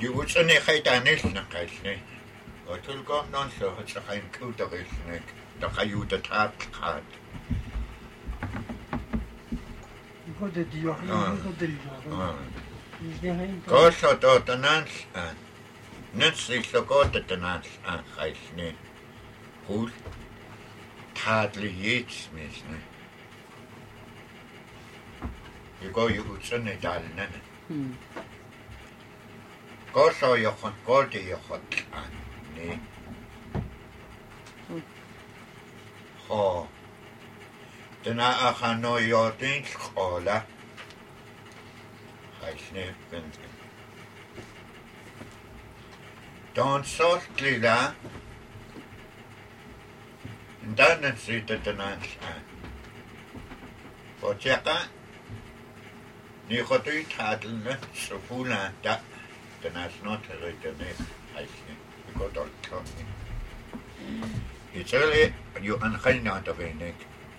Juutsani khaitanilna qaisni. Otulko non so hatsain kuuterisnik. Taqayutatat qaat. Godediyor. Koso totanans an. Nutsi sokotatanans an qaisni. Hul taadli yiitsmisni. Yuko juutsani dalnan. Koso jokhon kolti jokhot an. Ni. Ho. Tana akhano yotin skola. Qaisni bent. Don sortlila. Dannen sitatanans an. Potjaka. Ni khotui taadlna sufula da. Tanas not ritene. Qaisni. Kodol toni. Itselli ju ankhayna tabenek.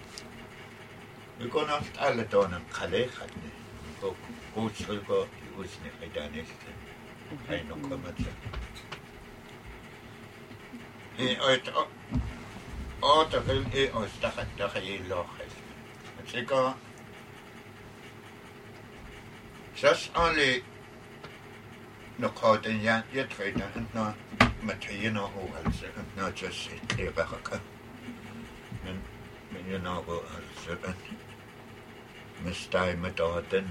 Ikon alt alle tonen khalekhatne. Ko kuutsulko usne khaidaneste. Aino komatsa. Otakel ostakhatta khayillokhas. Tsika sas ali noqaten yan yetrina antna matayina ho alse antna just ebaka. Men you know go alse mistai metoden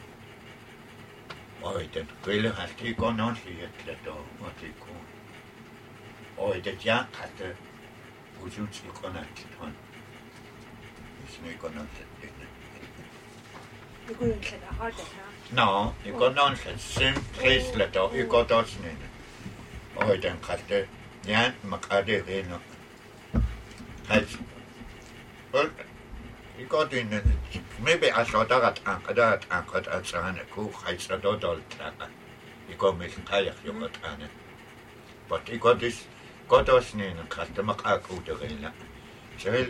oiden kyllä hasti konon sietlet otiko oidet ja hatte usutsi konat ton isne konon settin Ikuin sitä harta. no ikonon set simplisleto ikotosnin oiden hatte ja makade reno hats ikotin maybe asodarat anqat atsana ku khaitsadodol tlaqa ikomis qayaq yoqatana but ikotis kodosnin qatmaqaquuterilla sel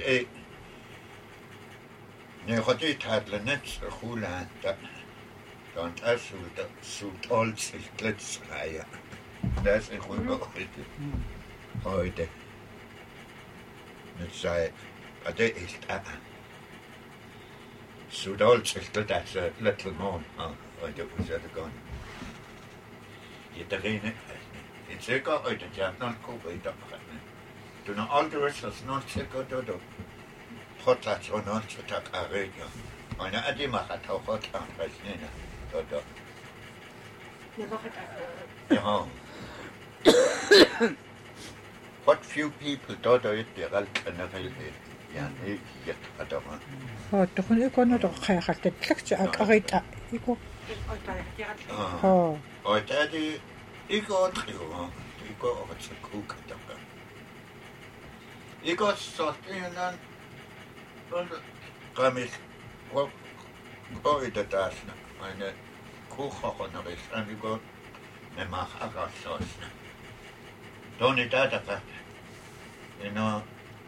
ne khoti tatlanet khula ta don't asuta sutol siltlets raya das khulgo hoide net sai ade ist Sudol chilted that's a little known. I do was at a gun. Yet again, it's a go out and jam not go by the do not all the rest of not check out of hot lats or not to attack a radio. I know Adima had how hot on Rasnina. What few people thought of it, they're all kind يعني يتقدم. تكون يكون ده خيخت تلكت أقريت يكو. أتادي يكو تخيو يكو أبتسكو كتبا. يكو صوتينا قامش وقويد تاسنا أنا كوخا خنريس أنا يكو نماخ أغاسوسنا. دوني تاتك إنه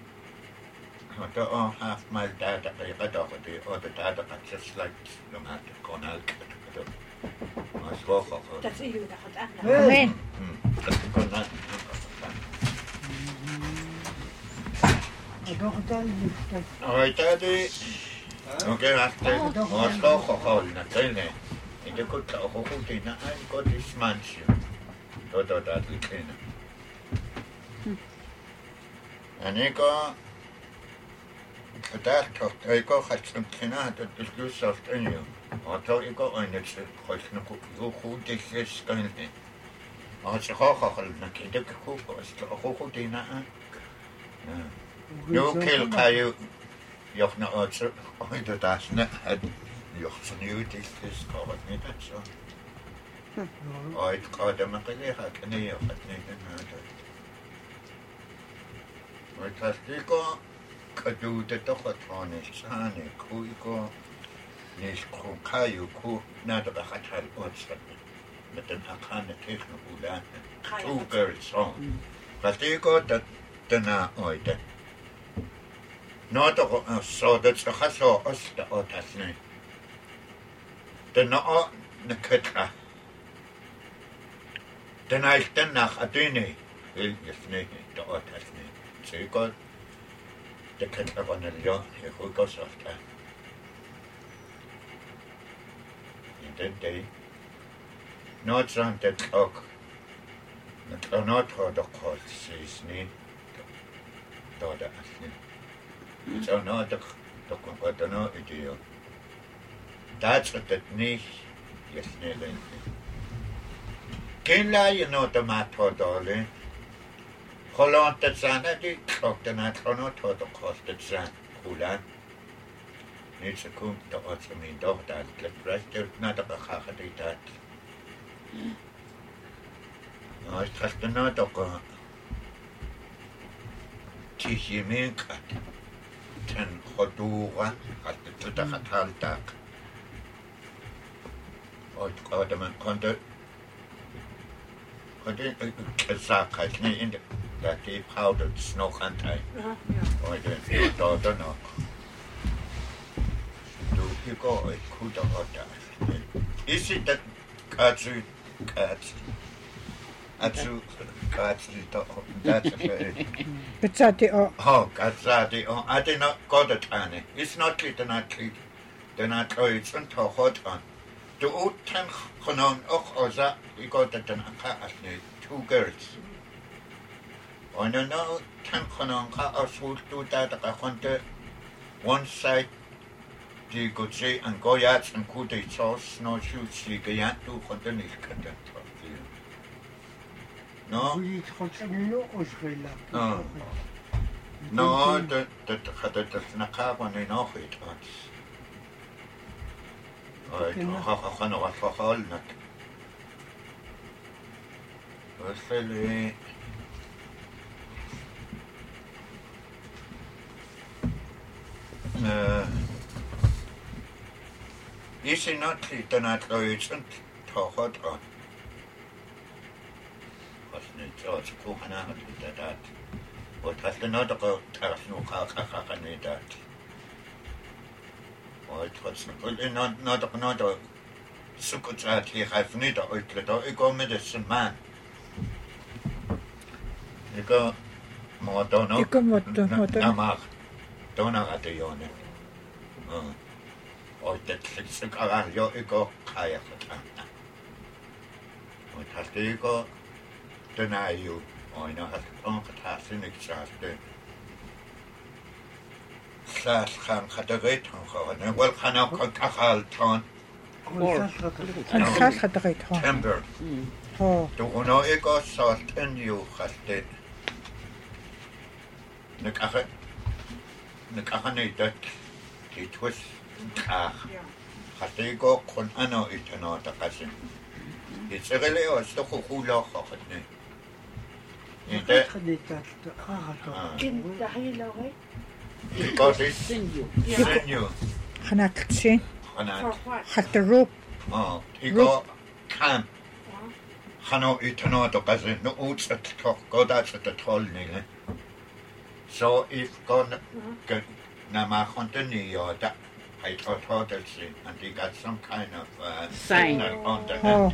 to half mile data kay kadakati o the data just like no matter konal kato mas ko that's you da khat amen konal oi tadi okay after mas ko na tene ide ko ta ko tina ai ko dismanche to dati kena aniko Adarto, ego hatsun kina dat is dus als een jo. Auto ego een het goed nog goed is kan niet. Als je hoog na kide koop als je goed in na. Nu kel kan je joch na uit uit dat as net het joch zo nu het is kan niet dat zo. Uit kan de maar geleerd nee joch het niet na dat. Maar het is ego Kadu de tochotone sane kuiko nis kukayu ku nadra khatal otsat met een akane technologie two girls song Katiko dat dana oide no to so dat se khaso osta otasne dana o nakata Tenailten nach Adini, Hilfni, der Ort Hasni. Zego, der Ketrabanelio, Hugosofta. In den Day, Nordson der Talk, mit Nordhor der Kurs, sie ist nie, da der Asni. So Nord der Konkordaner Idee. Das wird das nicht, jetzt nicht. Kein Laie noch der Matodole. Holland das Sahne, die Klock der Natronot hat auch kostet sein. Kulan. Nicht so kommt der Ort von mir doch da. Vielleicht der Natterbacher die Tat. Ja, ich treffe den Natterbacher. Tichimenkat. Ten Hodura hat der Tuttachataltag. Und gerade man konnte gesagt, ich nicht in der die Powder noch anteil. Heute da noch. Du ich go ich kuda hoda. Ist es das Katsu da das Bezzati o. Oh, Katsati oh I did not go the tane. It's not lit and not lit. Then I try it and talk hot on. De oudten genomen ook als ik had het een kaas nu, 2 girls. En dan nou ten genomen als hoe doet dat ik gewoon de one side die goed zei en go jaats en goed iets zoals nou shoot die gejaat toe gewoon de niet kan dat toch. No. Oui, 30 minuten ausreden. No, dat gaat het naar kamer nu nog iets. خانه خال نک. وصلی. ایشی ناتی دنات رویچند تا خود آن. خواستنی جاز کوه نه داد. و تاست نادق ترسنو خاک نیداد. Nada sukutsaat hier heeft niet uitgedaan. Ik kom met een man. Ik kom maar dan ook. Ik kom wat dan. Maar dan gaat de jongen. Ooit dat ik al ja ik ook ga je gedaan. Want als ik ook daarna je, oh nou had ik ongetast en ik zei. Saas gaan gaat de weet gaan. En wel gaan ook kachal toon. Saas gaat de weet gaan. Timber. Toen nou ik ook saas en je gaat dit. Nekachen niet dat die twis kaag. Gaat ik ook gewoon aan iets en aan te kassen. Dit zeggen we als toch een goed lach gaat niet. Ik heb niet dat Because it's sinew. Hanakchi. Hanak. Had the rope. Oh, he go camp. Hano itano to kasi no uts at talk go that's at the toll nile. So if go na ma continue yo that I thought that she and he got some kind of sign on the hand.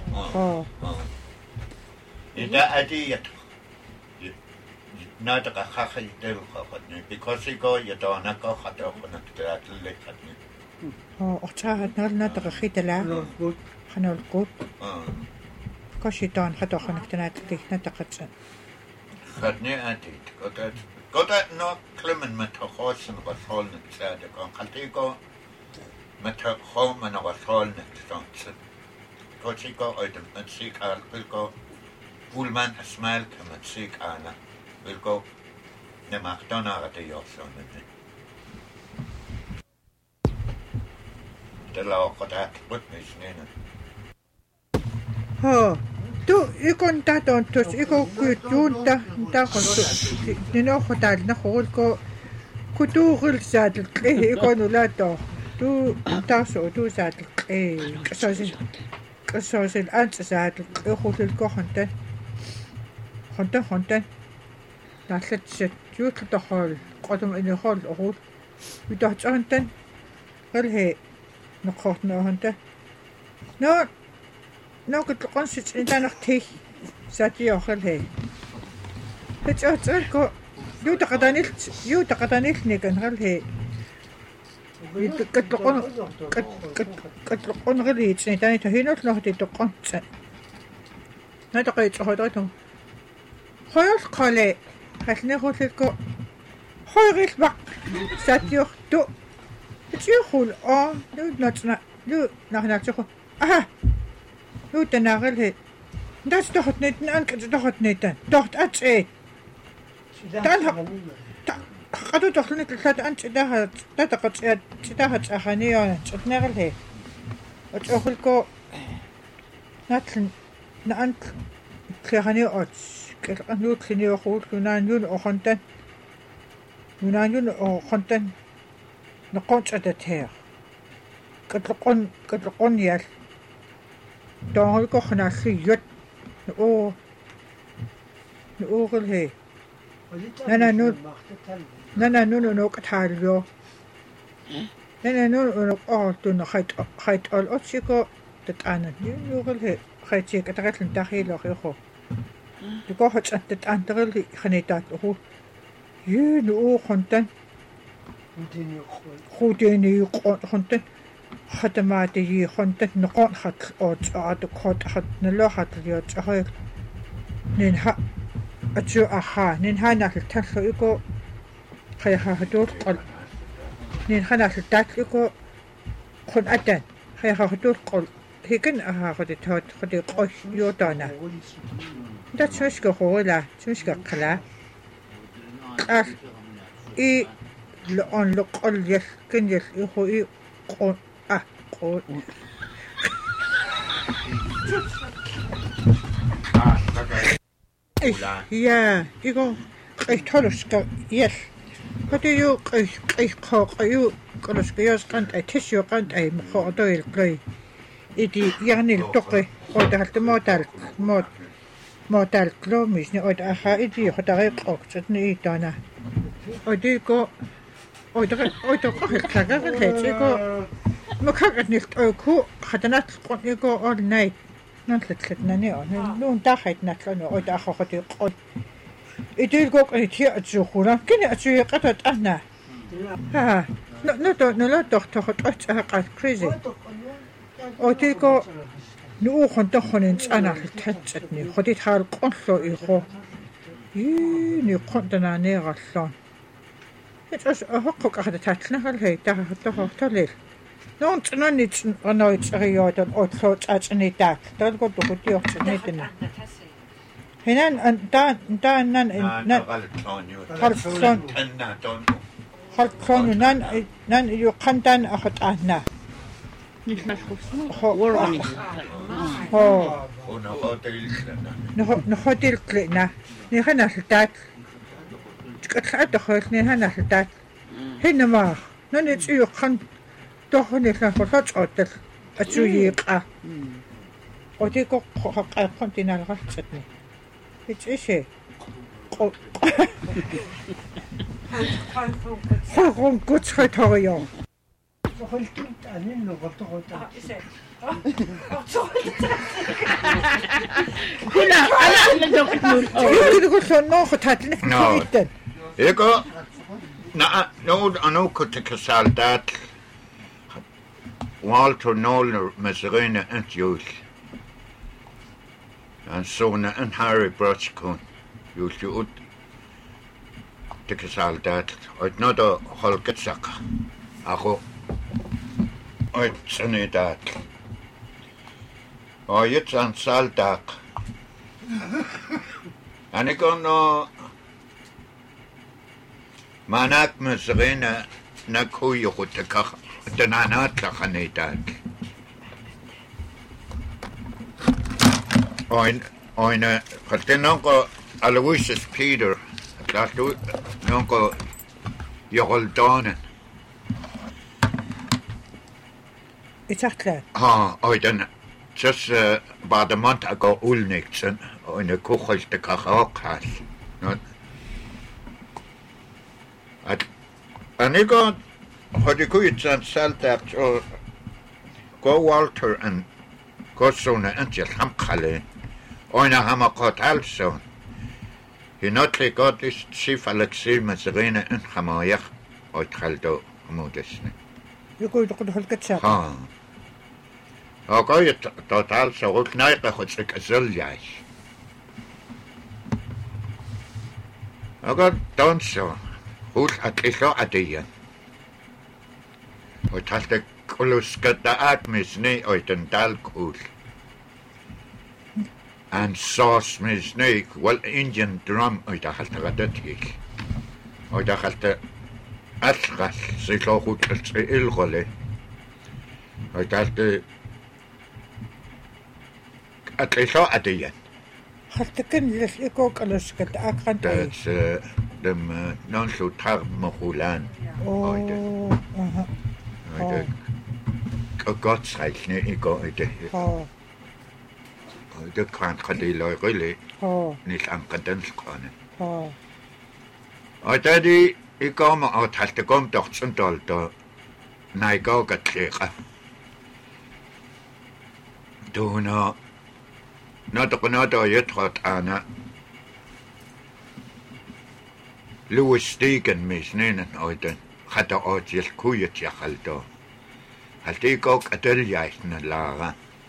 Is that idea? Not a hachi del because he go you don't go hot up on that lick at me. Oh, had not a hit a laugh. Hanol good. Because she don't had to connect not a hudson. Had near at it. Got that no Clement met a horse and was holding it said on Caltigo met her home and I was holding it. Because she go out and seek Al will go Pullman a smile come and seek Anna. We'll go ne McDonald at the Yoson. The law got that witness in it. Oh, do you contact on to you go good junta, you know what I know go could do saddle clay gonulato. Do tasso do saddle clay. So answer saddle a hotel go hunter. That's it. You to the hall. Got them in the hall. Oh, we don't hunting. Well, hey, no caught no hunter. No, good consists in that tea. сатиохэл хэ хэцэцэлко ютақатанил никан хэ катлоқонрилиит тани тахинерлорти тоққонца натақаитсоходойтон хоёлқале халнерулликко хойрилвақ сатиорту тиохул нутнатна нахнатсохо нутанаарилхи дастохотнитн анкатохотнитан торт атсээ قدو تخلني تلات أنت ده تتقط ده أخانية تنقله أتأخلكو ناتل نأنت كهاني أتش كأنو كني أخول كنانيون أخنتن نقطع التهير كتلقون يال دعوكو خناخيات نقول هي نانا نونو نوك تحاليو نانا نونو نوك خيط الأوتشيكو تتعاند يوغل هي خيطيك أتغيت لنتاخيل أخيخو يقو حتى تتعاند تغيل خنيتات أخو ينو خنتن خوديني خنتن خدماتي خنتن نقون خط أوتش أعدك خط نلو خط ليوتش أخيك ننها أتشو أخا ننها ناكل تنسو إيكو خيخا هدول قل ننها ناكل تاك إيكو خن أدن خيخا هدول قل هيكن أها خدي قوش يوتانا دا تشوشك خولا تشوشك قلا قال إي لأن لقل يس كن يس إيخو إي قون قون يا إيكو قيش تولوشك يس كتيو قيش قيو قلوشك يس قانت أي تشيو قانت أي مخو أدوي القلي إدي يعني التقي أودهالت موتال كلوميش نأود أخا إدي خدغيق أكتشتني إيتانا أوديكو أودوكو هالكاقا غلتيكو مكاقت نلتأوكو خدنات القنيكو أول نايت نانتلتلتناني نون داخيت ناتلانو أود أخا خديق أود إديلقوك أنتي أتزوخونا كني أتزويقاتت أهنا ها نلا تخت أتزويقات كريزي أوديكو نوخن تخنين أنا لتحتتني خديت حال قنصو إيخو يني قنتنا نيغالون هيتش أحقق أخذ تاتلنا هالهي تليل نون تناني تنانويت رياضا أوتلو تاتني تات تلقو دخوتي أختنيتنا هنان خلطون نان يقندان أخذ أهنا نخوتي الكلنا نخنا سلطات تكتلات دخلت نخنا سلطات هنا ما نانيتيو خن دخلني خلطات أوتل أتسويقا أوديكو خاقا خنتنا الغلطتني إيشي خلقون قدس خيطاريو قلت أنين غلطة هنا أنا يقول لك ناخذ هاتلك جدا إيكو أنا كنت كسالدات والتر نولر مزرينة أنت يوش أن سونا أن هاري براتشكون يوش يود تكسالدات أتنادى خلقت ساقا أخو أتسندات أيتسان سالداق أنا كنا ماناك مزغينا نكو يخوتك تنانات لخنيتات أين خلتنا نونكو ألويسس بيتر تلاتو نونكو يغلطانا إتاكلان أيضا just about a month ago Ulniksen in a kuchel de kachaukas. And he got what you could and sell that go Walter and go Sona and just Hamkale Oina hamakot also. Hinotli godis sif Alexei Mazarina en hamayach oithaldo amudesne. يقول هالكتشاب ها. أقول توتال سوق نايقة خدك أزل يعيش. أقول دونسو هول أتلو عديا. وتحلت كلوس كتاعت مزني أيتندال كول. And sauce مزني والإنجن درام أيتحلت غدتيل. أيتحلت أشغل سيلوغو تلسئل غلي. أيتحلت أتلو عديا. خلتكن ليش يكوك ألسكت أكرن تاي. That's them non-so tar mohulan. أوه أها. Godsreisende i går i det her. Og det kan det løjrille, nils anker danskerne. Og da de i går med at halte gom doktsendolt og nej går at klære. Du når der jeg trådt Anna. Louis Stegen med snenen og den hadde også kujet jeg halvdår. Halte går at det jæsne Lara.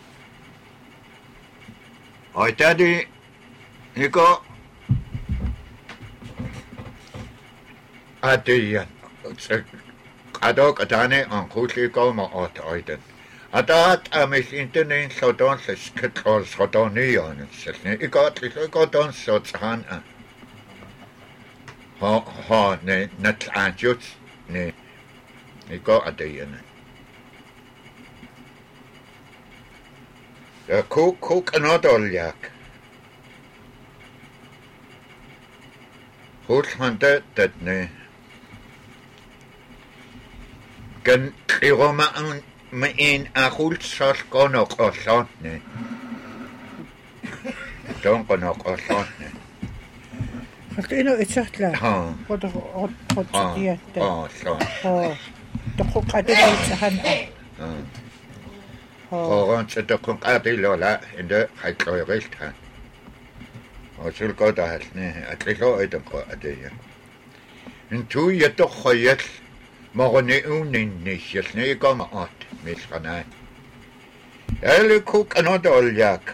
Og da det i går at det at dane on kusli går med at øjden. Og der er mis internet så danses kætrål så danerne selv. I går dans så han ha ne natlanjut ne. I går at det ene. Ja, kok anodoljak. Hult han det ne. Gen i Roma med en ahult så går nok og sådan ne. Don't go nok og sådan ne. Hast du noch gesagt la? Ha. Oder Ja. Så. Der kok hat det han. Og rundt der kun det lola en der har kløjrigt her. Og så går der halt ne at det lå i den på at det ja. En tu jeg dog højt. Morgen unen nicht ne går at misrana. Alle kok anodoljak.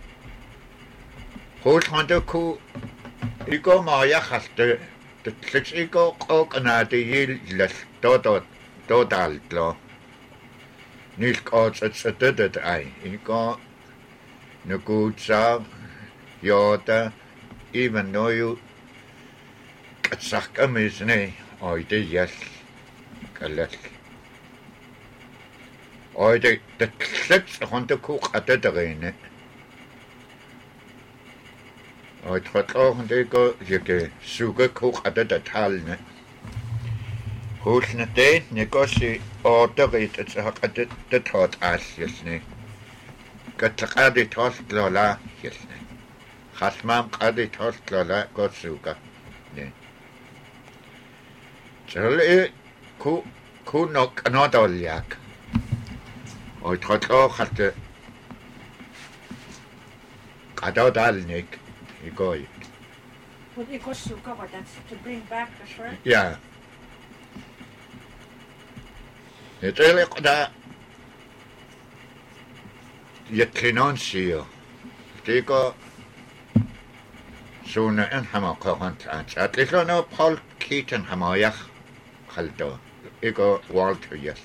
Holt han der ku I går med jeg halte det seks I går og det hele dodalt lo. Nils godt at det ej. I går nu godt så jota even når jo at sagt med sne og det jeg kallet. Og det seks rundt kok at det rene. Og jeg tror, at det går, jeg kan suge kok af det talene. Husene det, jeg går se orderet, at så har det trådt asjesne. Gør det tåst lola, jesne. Hasmam gør det tåst lola, godt suge. Så det kunne nok anodoljak. Og jeg tror, at det gør dalene ikke. I går. Well, it goes to cover that's to bring back the shirt. Ja. Det er ikke der. Jeg kender siger. Det går sådan en hammer korrent at det er noget Paul Keaton hammer jeg halter. Ikke Walter yes.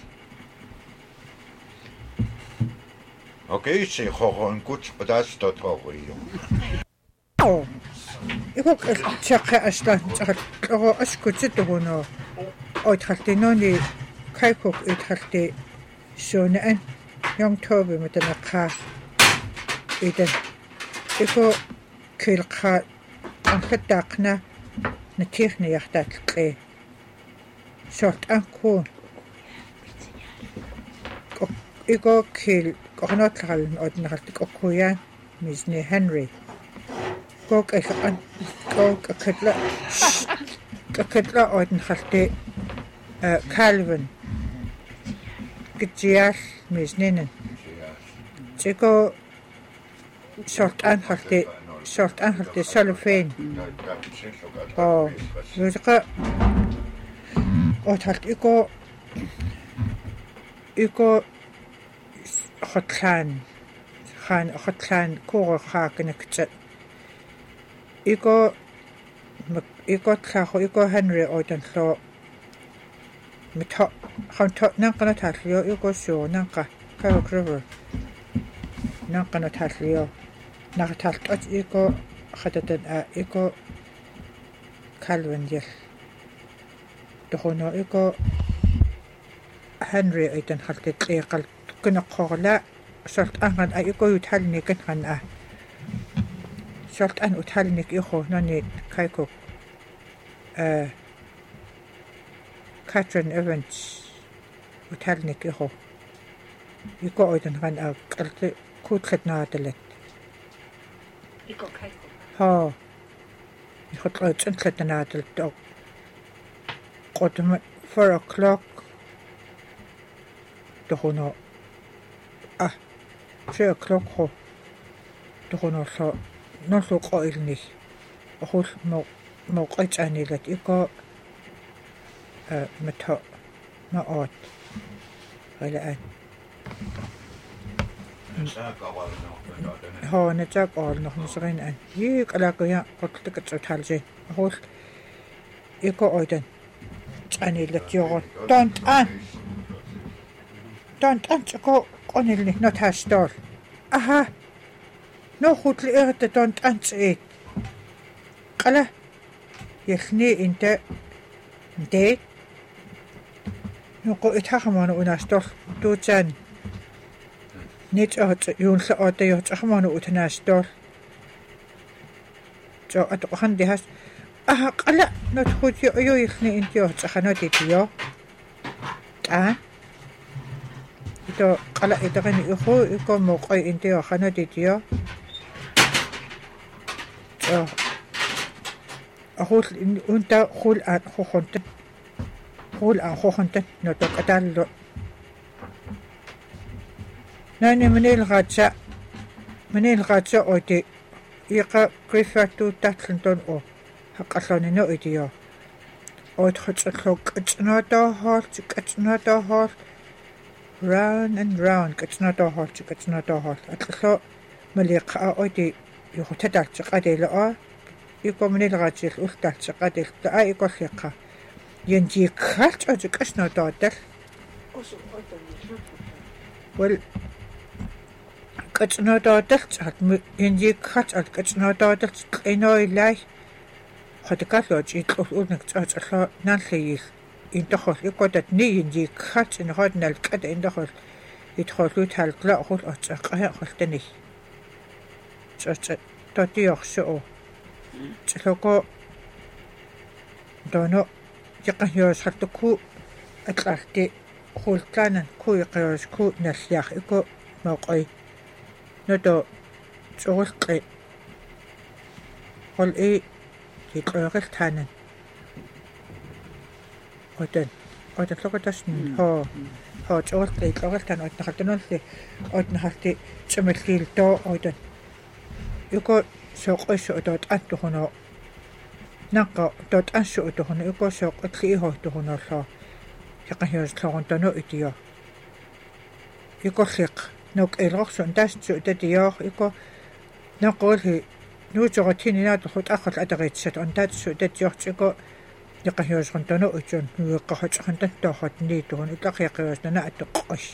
Okay, så har en gut og der står tror jeg. يقولك تشقى أصلا تغو أسكت تدهونو أو تخلتينوني كايكوك تخلتي سونان يوم توبي متنقا إذن إكو كيلقا أنخداقنا نتيخني يختات لقي سورت أنكو إكو كيل قنات لغالن أدن غلتك أكويان ميزني هنري كوك أخان كوك أكدلا أودن خلتي كالفن كتياش ميزنين تيكو شورت أن خلتي sort anhalti cellophane yuuqa otalt iko hotlan kuuqaaqinaktat iko tlaqo iko Henry oitanlo mitho khanto nanqana tallio iko suu nanqa Carrick River nanqana tallio naqtaltot iko khatatan iko Calvin yel tohono iko Henry oitan khaltit iqal kunaqqorla sort angan iko yuthalni kan sort an uthalnik iho nani kaikok Catherine Evans uthalnik iho iko oitan kan qalti kutlet naatalat Iko kaiko. ha ikhotlat entlet naatalat to qotma 4 o'clock tohono 3 o'clock ho tohono so نصو قائلني أخوش موقعت عني لك إيكو متى ما قعد على الآن هو نتاك قال نحن صغين أن يك على قيا قلت لك تسوتها زين أخوش إيكو أيضا عني لك يغل دانت أن تكو قنلني نتهاشتار أها ناخد لقيت تانت أنت قلا يخني انت نقو اتحخمان وناشتر دوتان نيت يونس أوتيوت أخمان وتناشتر جو أتقهن دهاس قلا نتخد يو يخني انت يوت أخناتي تيو إتو قلا إتغني إخو إكو موقعي انت يو أخناتي تيو أقول أنت خول عن خوخنت نتوقع تعلو ناني منين غاتشا أوتي يقا كريفاتو تاتلنتون أو حق أصلاني نو إديو أوت خطلو كتناتا هول round and round كتناتا هول أتلو مليقا أوتي يختدل تقديل يكون من الغاتيل أختدل تقديل يكون خيقا ينجي كارت أجيك أشنا دادل كتنا دادل ينجي كارت أجيك أشنا دادل إنو إلاي خدكات لوج يتلوه أولنك تأجل نانخيل يندخل يكون تتني ينجي كارت إنو هاد نالكاد يندخل يدخلوا تهالقلا أخل أجيك أخل تني تاتي يخشو تلوكو دونو يقهيوز حتكو أتلاحتي خولتانا كو يقهيوز كو نسياخ إكو موقعي ندو تغلقي قل إي يتغيغل تانا قدن لوكو تسنين هو تغلقي يتغيغل تانا أتنخلتي نولي أتنخلتي تمثيل دو أودن يكو سوق دوت أنتو هنا نقا دوت أنشو هنا يكو سوق تليه هنا لا يقهيوز تلون تنو إديا يكو خيق نوك إلغسو نداس تديا يكو نقول هي نوجغتيني نادخل أخذ أدغيت ست أنداد سودديا يكو يقهيوز تنو إجون يقهج خندن تاخد نيدون إطلق يقهيوز ننا أتقش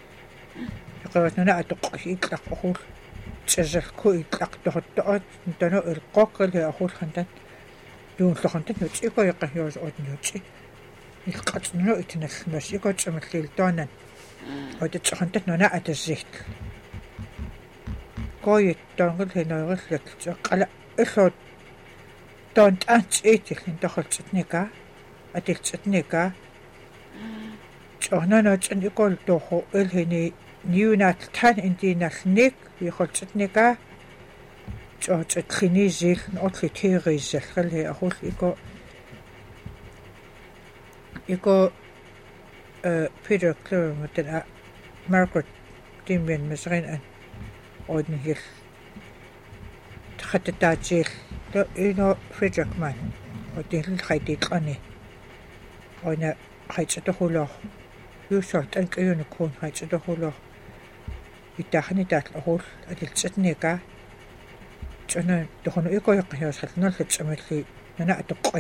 إطلق أخول تجل كو يطلق تهدأت ندنو القاقل هي أخول خندن يون لخندن يوتي إيكو يقهيوز أود نيوتي يقاتنو إتنخمس إيكو تسمثيل دونان أود تخندن نونا أتزيت كو يتنغل هي نوغل لك قلا إخو دونت أنت إيتي لندخل تتنيكا أدل تتنيكا جوهنا نوتن إيكو لدوخو إلهيني نيونات تان إندي نالنيك يخلصتنيكا جوت تخيني زيل نقطلي تيغي زيل خلي أخول إيكو بيتر كلير مدن مارغريت ديمين مزغين أن أودن هيل хаттаатил то ино фриджакман отил хайтитлани ойна хайтсатохулоо юусорт анкаюнуккуун хайтсатохулоо итахни таат ахул атилсатника чана тохоно икояққиусалнерлатсамалли нана атоққой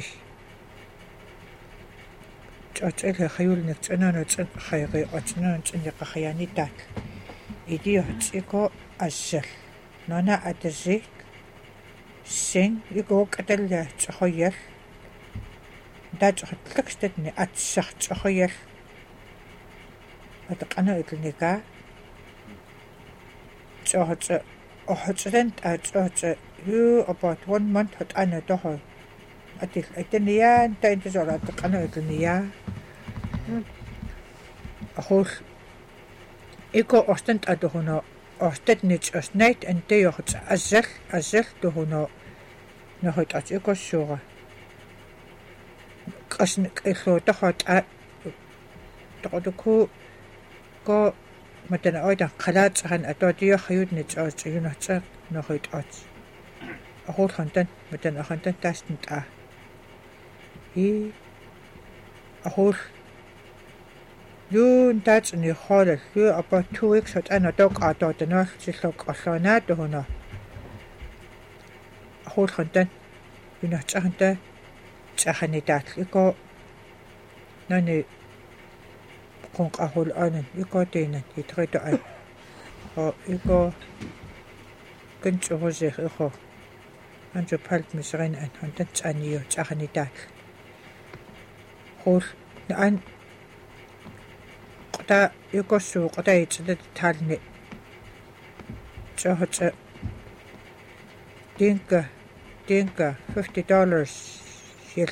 чачэл хаюлнек чанаанат хайги очнаан чанеқахаяни таат идиот ико ассал нана атаси син икок аталла чахоял дачхатлакстатни атсарчахоял атақана итлника чахач охоцлент атсоч you about 1 month hot ana toho atil atenia taintasora ataqana itlnia ahol iko ostant adohono ostatnich osnait anteyoch azal tohono nohot atiko sura qasn qillo tohot a todoku ko matana oida qalaatsahan atodiyo khayudnich otsiyunatsa nohot ats ahol khantan matan akhantan tasnt a ahol yun tatsni khol you about 2 weeks hot ana dog atodana sillok allana tohona ahol khantan yunatsakhanta tsahani taat iko nani qonq ahol anan iko tena itrito ai o iko kunchurose ikho anjo palt misrin an hantan tsaniyo tsahani taat hol an qata ikosu qata itset talni tsahot dinka $50 hil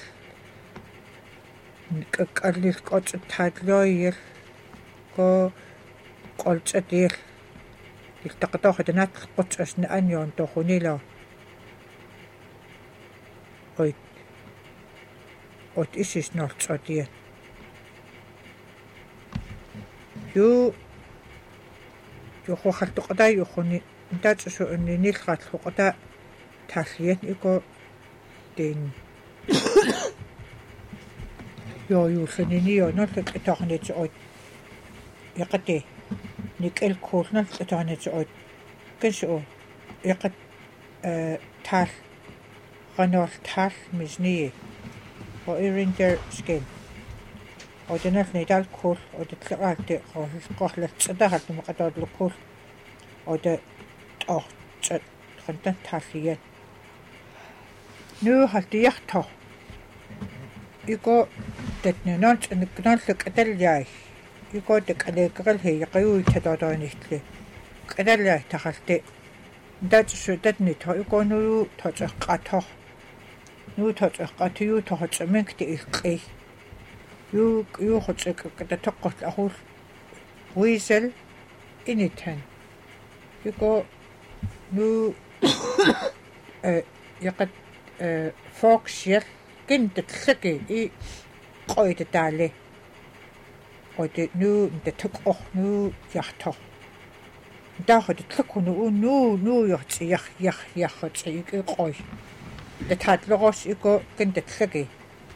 qallis qots tadloyil ko qoltsatil iltaqatoxatanat qotsasna anyon toxunila ot isis nortsotiat yu xoxaltoqada yuxuni tatsu nilqat xoqata tallian iko den yo yullunini yo nollak atoqnit ot yaqati nikel koolnal atoqnit ot kansu yaqat tal qanor tal misni o irinder skin o denal nidal kool o detlaqalte qohlat sadahal maqatadlu kool o de tsat qantan tallian nu haltiaqto iko tetnunont niknalluk atallai iko tekaleqal he yaquu tadodonitli qadalla taqalti datsu tatni to iko nu toqato nu toqatu toqatsamekti iqqi yu khotsek qatatoqqot ahul wisel initan iko nu yaqat foxyel kintetleki I qoitataali ote nu tetuq nu yahto dahot tlekunu nu yohti yahot iki qoi detatlegos iko kintetleki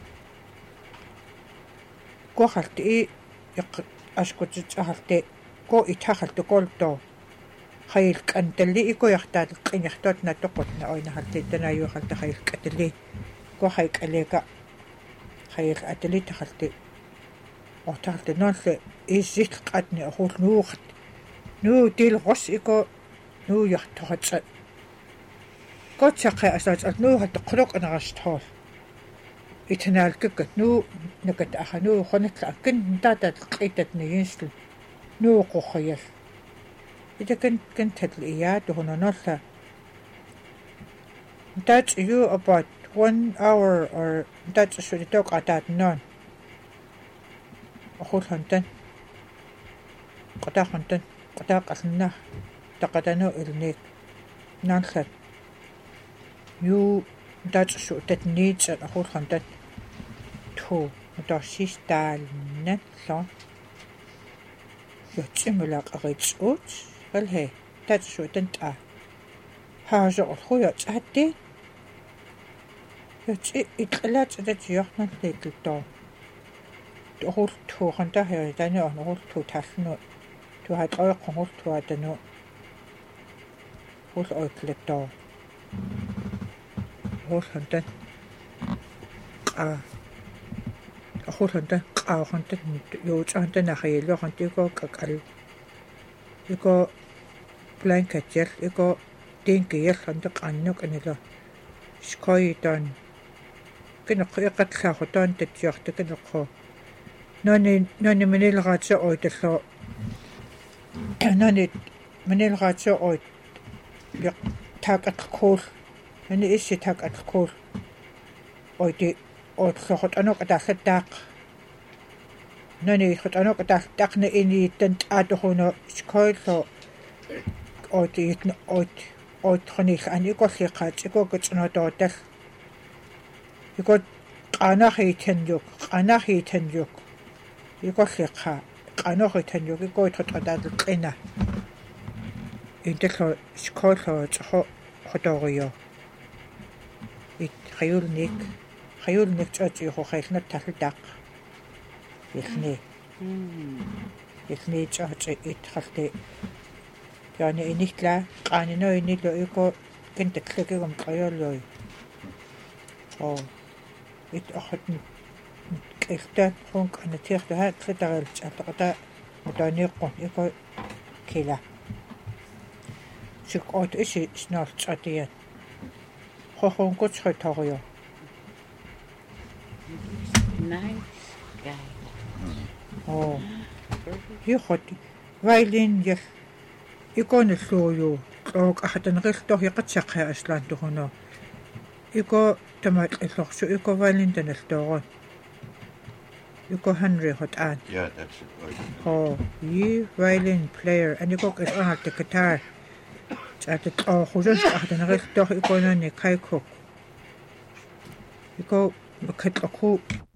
ko halti askutsit ahalti ko ithahalti kolto khayl kantalli iko yahtaat qinjartot natoqutna oina halti tanayu halta khayl katalli ko hayk aleka khayl atali takhalti otarti nolle isit qatni ahul nuuqat nu til ros iko nu yahtoqat qotsaqa asat nu hat qroq anarastol itnal kikkat nu nakat ahanu khonatla kin tatat qitatni yinsl nu qokhayal ita kan tatliya to hononolla that's you about 1 hour or that's should talk at that non ahul hantan qata qalna taqadano ilnik nankhat you that's should that needs ahul hantan to dosistal netlo yotsimulaq aqitsut Well, hey, that's short and Hajo khoya chatti. Yachi itlat det jochna lekelto. Hol to hanta her dane on hol to tasno. To hat oy hol to adano. Hol oy kletto. Hol hanta. Hol hanta hanta yo chanta na khaylo hanta ko kakal. Iko blanket gel iko denk gel hanta qannuk anilo. Skoitan. Kena qeqat khahotan tetjoxta kena qo. Nani menelgaatsa oitallo. Nani menelgaatsa oit. Ja takat kool. Nani issi takat kool. Oiti oit khot anok ataxtaaq. Nani khot anok ataxtaaqna ini tant atohono skoillo. Oiti oit khonil ani kolliqaat ikokitsnootootal. Ikot qanaxiitenjuk. Ikolliqa qanaxiitenjuk ikoitqotataaqina. Intello skoillo tso khotoriyo. It khayulnik tsati khoxailna talltaq. Ilni tsati it khalti. Yani initla qanino inilo iko kenteklekegum qayoloi. It akhot kifta khonk anatirta ha tlatarel chataqata mutaniqqo iko kila. Sikot isi snal tsatiyan. Khonkot khotoriyo. Nice guy. Hikhot violin yel ikon soyo ok ahatanqilto hiqatsaqha aslan tuhuno iko tamat illorsu iko violin tanaltoron iko Henry hotan Yeah, that's it. Yi violin player aniko qisana the guitar chatat khujus ahatanqilto iko nani kaikok iko bakatqu